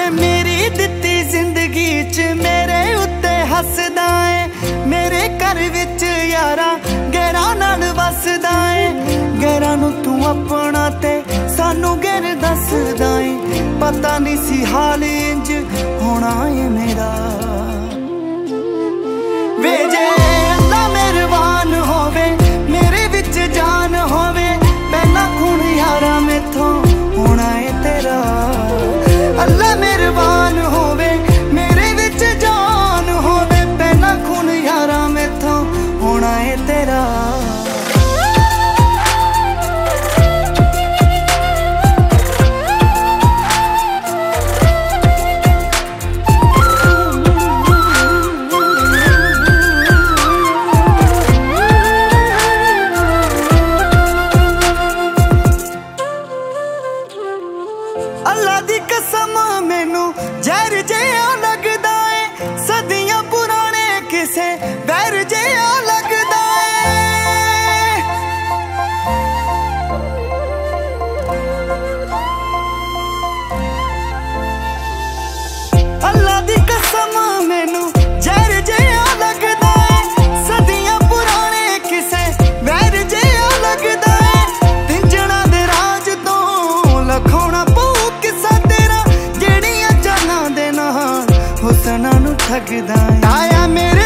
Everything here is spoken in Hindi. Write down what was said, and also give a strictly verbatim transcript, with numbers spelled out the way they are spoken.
मेरी दित्ती जिंदगी च मेरे उत्ते हसदा है। मेरे घर विच यारा गैरा नाल वसदा है। गैरा नू तू अपना ते सानू गैर दसदा है। पता नहीं सी हाल इंज होना है मेरा। वे जे अल्लाह मेहरबान होवे मेरे विच जान होवे, पहला खून यारा मेथों होना है तेरा। अल्लाह मेहरबान होवे मेरे विच जान होवे, पहला खून यारा मेथों होना है तेरा। अल्लाह दी कसम मैनू जहर जिहा लगदा है। सदियां पुराने किसे वैर जिहा लगदा है। अल्लाह दी कसम मैनू जहर जिहा लगदा है। सदियां पुराने किसे वैर जिहा लगदा है। तिंजना दे राज तो लखोना हुसना नू ठगदा आया मेरे